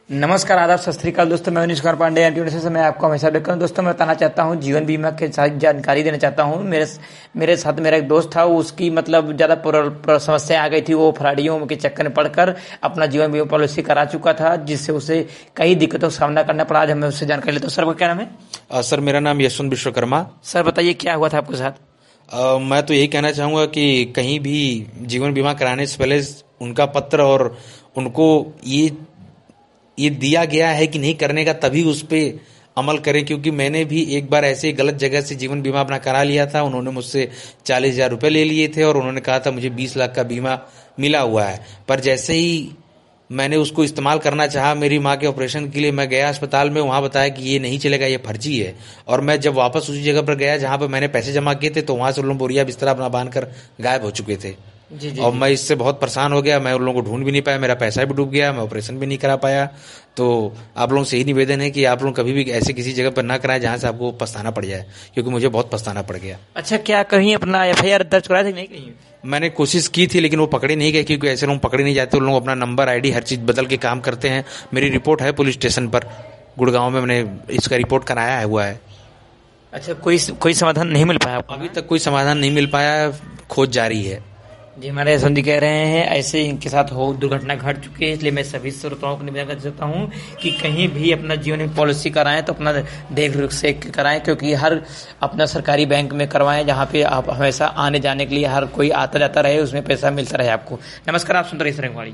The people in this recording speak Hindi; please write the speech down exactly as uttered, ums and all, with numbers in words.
नमस्कार, आदाब, सत श्री अकाल दोस्तों। मैं मनीष कुमार पांडे एनटी से मैं आपको हमेशा देखता हूँ। दोस्तों मैं बताना चाहता हूँ, जीवन बीमा के साथ जानकारी देना चाहता हूँ। मेरे मेरे साथ मेरा एक दोस्त था, उसकी मतलब ज़्यादा समस्या आ गई थी। वो फराडियों के चक्कर में पड़कर अपना जीवन बीमा पॉलिसी करा चुका था, जिससे उसे कई दिक्कतों का सामना करना पड़ा। आज हमें उससे जानकारी लेते हैं। सर, क्या नाम है? सर, मेरा नाम यशवंत विश्वकर्मा। सर बताइए, क्या हुआ था आपके साथ? आ, मैं तो यही कहना चाहूँगा कि कहीं भी जीवन बीमा कराने से पहले उनका पत्र और उनको ये ये दिया गया है कि नहीं करने का, तभी उस पर अमल करें। क्योंकि मैंने भी एक बार ऐसे गलत जगह से जीवन बीमा अपना करा लिया था। उन्होंने मुझसे चालीस हजार रुपये ले लिए थे और उन्होंने कहा था मुझे बीस लाख का बीमा मिला हुआ है। पर जैसे ही मैंने उसको इस्तेमाल करना चाहा, मेरी माँ के ऑपरेशन के लिए मैं गया अस्पताल में, वहाँ बताया कि ये नहीं चलेगा, ये फर्जी है। और मैं जब वापस उसी जगह पर गया जहाँ पर मैंने पैसे जमा किए थे, तो वहाँ से उन लोग बोरिया बिस्तरा अपना बांध कर गायब हो चुके थे। जी जी और जी। मैं इससे बहुत परेशान हो गया। मैं उन लोगों को ढूंढ भी नहीं पाया, मेरा पैसा भी डूब गया, मैं ऑपरेशन भी नहीं करा पाया। तो आप लोगों से यही निवेदन है कि आप लोग कभी भी ऐसे किसी जगह पर ना कराएं जहाँ से आपको पछताना पड़ जाए, क्योंकि मुझे बहुत पछताना पड़ गया। अच्छा, क्या कहीं अपना एफ आई आर दर्ज कराया था? नहीं कहीं? मैंने कोशिश की थी, लेकिन वो पकड़े नहीं गए, क्योंकि ऐसे लोग पकड़े नहीं जाते। उन लोग अपना नंबर, आईडी, हर चीज बदल के काम करते हैं। मेरी रिपोर्ट है पुलिस स्टेशन पर गुड़गांव में, मैंने इसका रिपोर्ट कराया हुआ है। अच्छा, कोई कोई समाधान नहीं मिल पाया आपको? अभी तक कोई समाधान नहीं मिल पाया, खोज जारी है। जी, हमारे यशवंत जी कह रहे हैं ऐसे इनके साथ हो दुर्घटना घट चुकी है। इसलिए मैं सभी श्रोताओं को निवेदन कर सकता हूँ कि कहीं भी अपना जीवन पॉलिसी कराएं तो अपना देख रेख से कराएं, क्योंकि हर अपना सरकारी बैंक में करवाएं, जहाँ पे आप हमेशा आने जाने के लिए हर कोई आता जाता रहे, उसमें पैसा मिलता रहे आपको। नमस्कार, आप सुन रहे हैं